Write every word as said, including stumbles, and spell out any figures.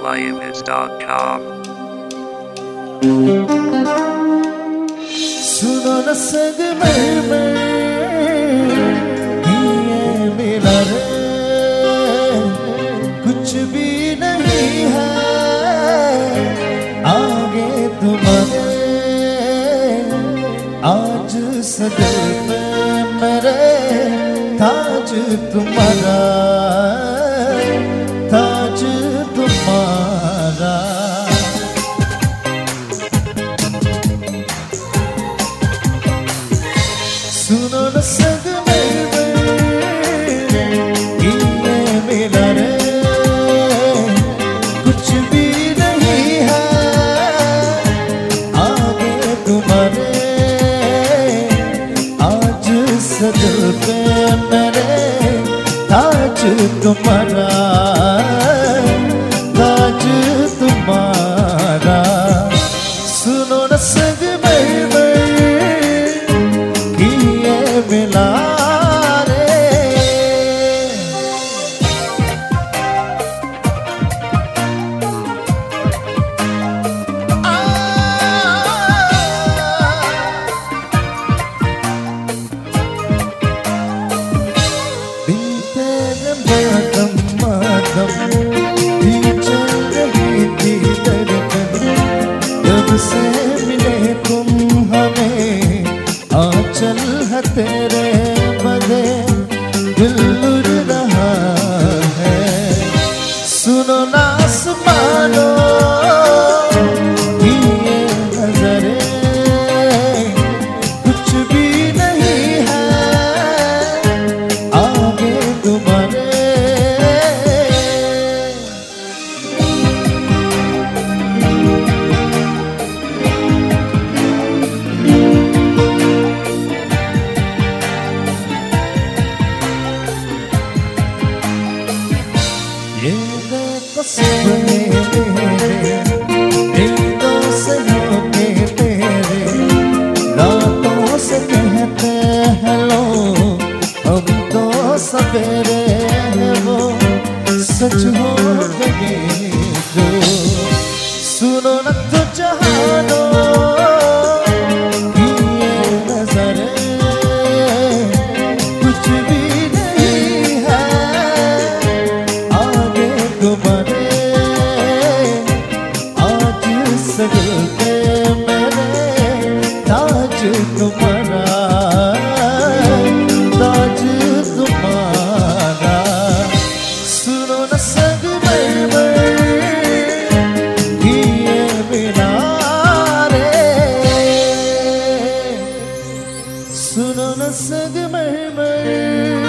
playimits dot com. सुनो न संग में ये मिला रे, कुछ भी नहीं है आगे तुम्हारे। आज सदर पे मेरे ताज तुम्हारा, ताज तुम्हारा। सुनो न संग में ये मिला रे, कुछ भी नहीं है आगे तुम्हारे। आज सदर पे मेरे ताज तुम्हारा, ताज तुम्हारा। सुनो न संग में मिला रे। दिन तेरे मातम मातम भी चल रही थी धड़कन, जब से मिले तुम हमें आंचल है तेरे बदे दिल उड़ रहा है। सुनो ना आसमानो ये नजरे, कुछ भी नहीं है आगे तुम्हारे। ये देखो सपने मेरे दिलों से होके तेरे, रातों से कहते हैं लोग हम तो सवेरे हैं, वो सच हो गए जो। सुनो न तो जहानो ये नजरे, कुछ भी नहीं है आगे तुम्हारे। आज सजल के मेरे ताज तुम्हारा, ताज तुम्हारा। सुनो न संग में ये मिला रे, सुनो न संग में